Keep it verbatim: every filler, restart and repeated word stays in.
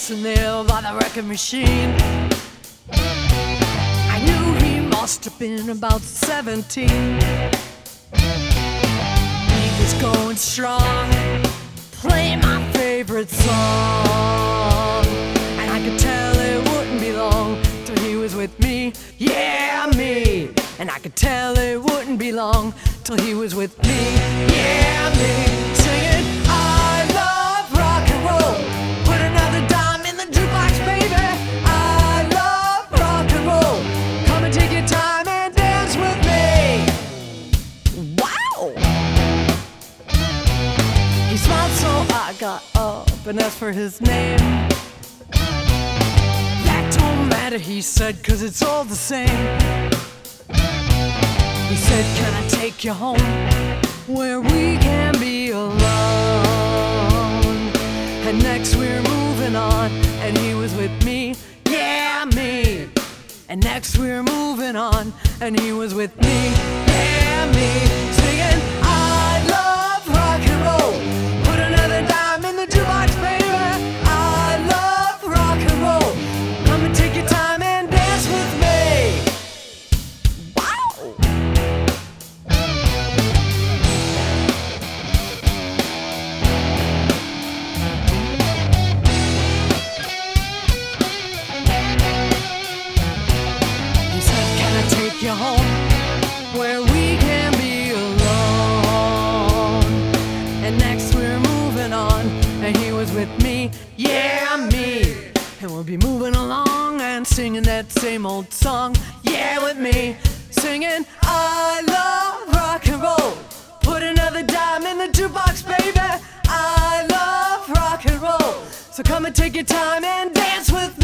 dancing there by the record machine. I knew he must have been about seventeen. He was going strong, playing my favorite song, and I could tell it wouldn't be long till he was with me, yeah, me. And I could tell it wouldn't be long till he was with me, yeah, me. Singing, I love rock and roll, put another dime in the jukebox, baby. I love rock and roll, come and take your time and dance with me. Wow! He smiled, so I got up and asked for his name. That don't matter, he said, 'cause it's all the same. He said, can I take you home where we can be alone? And next we're moving on, and he was with me, yeah, me. And next we're moving on, and he was with me, yeah, me. Singing, I love rock and roll, put another dime in the jukebox, baby. I love rock and roll, come and take your time and dance with me. Wow! Take you home where we can be alone. And next we're moving on, and he was with me, yeah, me. And we'll be moving along and singing that same old song, yeah, with me. Singing, I love rock and roll, put another dime in the jukebox, baby. I love rock and roll, so come and take your time and dance with me.